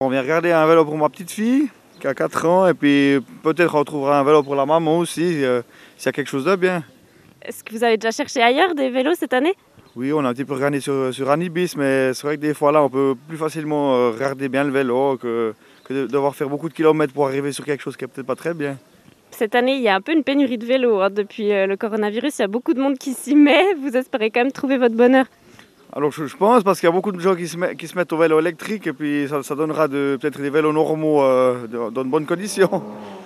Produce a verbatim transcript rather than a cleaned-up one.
On vient regarder un vélo pour ma petite fille qui a quatre ans et puis peut-être on trouvera un vélo pour la maman aussi, euh, s'il y a quelque chose de bien. Est-ce que vous avez déjà cherché ailleurs des vélos cette année? Oui, on a un petit peu regardé sur, sur Anibis, mais c'est vrai que des fois là on peut plus facilement euh, regarder bien le vélo que, que de devoir faire beaucoup de kilomètres pour arriver sur quelque chose qui est peut-être pas très bien. Cette année, il y a un peu une pénurie de vélos. Hein. Depuis euh, le coronavirus, il y a beaucoup de monde qui s'y met. Vous espérez quand même trouver votre bonheur? Alors je, je pense parce qu'il y a beaucoup de gens qui se, met, qui se mettent au vélo électrique et puis ça, ça donnera de, peut-être des vélos normaux euh, de, dans de bonnes conditions.